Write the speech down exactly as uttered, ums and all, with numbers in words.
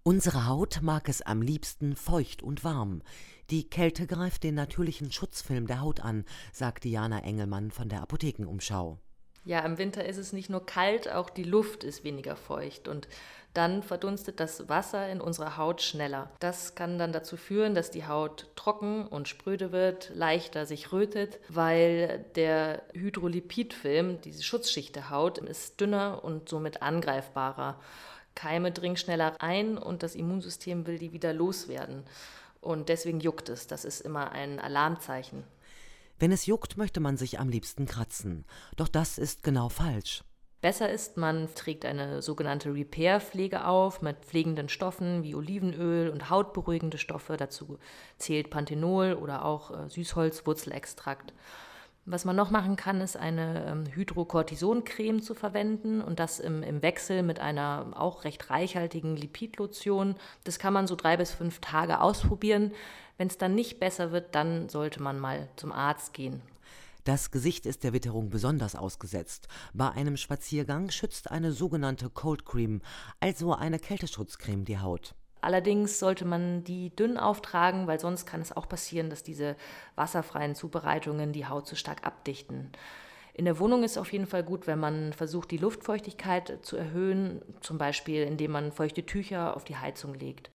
Unsere Haut mag es am liebsten feucht und warm. Die Kälte greift den natürlichen Schutzfilm der Haut an, sagt Diana Engelmann von der Apothekenumschau. Ja, im Winter ist es nicht nur kalt, auch die Luft ist weniger feucht und dann verdunstet das Wasser in unserer Haut schneller. Das kann dann dazu führen, dass die Haut trocken und spröde wird, leichter sich rötet, weil der Hydrolipidfilm, diese Schutzschicht der Haut, ist dünner und somit angreifbarer. Keime dringen schneller ein und das Immunsystem will die wieder loswerden. Und deswegen juckt es. Das ist immer ein Alarmzeichen. Wenn es juckt, möchte man sich am liebsten kratzen. Doch das ist genau falsch. Besser ist, man trägt eine sogenannte Repair-Pflege auf mit pflegenden Stoffen wie Olivenöl und hautberuhigende Stoffe. Dazu zählt Panthenol oder auch äh, Süßholzwurzelextrakt. Was man noch machen kann, ist eine ähm, Hydrocortison-Creme zu verwenden und das im, im Wechsel mit einer auch recht reichhaltigen Lipidlotion. Das kann man so drei bis fünf Tage ausprobieren. Wenn es dann nicht besser wird, dann sollte man mal zum Arzt gehen. Das Gesicht ist der Witterung besonders ausgesetzt. Bei einem Spaziergang schützt eine sogenannte Cold Cream, also eine Kälteschutzcreme, die Haut. Allerdings sollte man die dünn auftragen, weil sonst kann es auch passieren, dass diese wasserfreien Zubereitungen die Haut zu stark abdichten. In der Wohnung ist es auf jeden Fall gut, wenn man versucht, die Luftfeuchtigkeit zu erhöhen, zum Beispiel indem man feuchte Tücher auf die Heizung legt.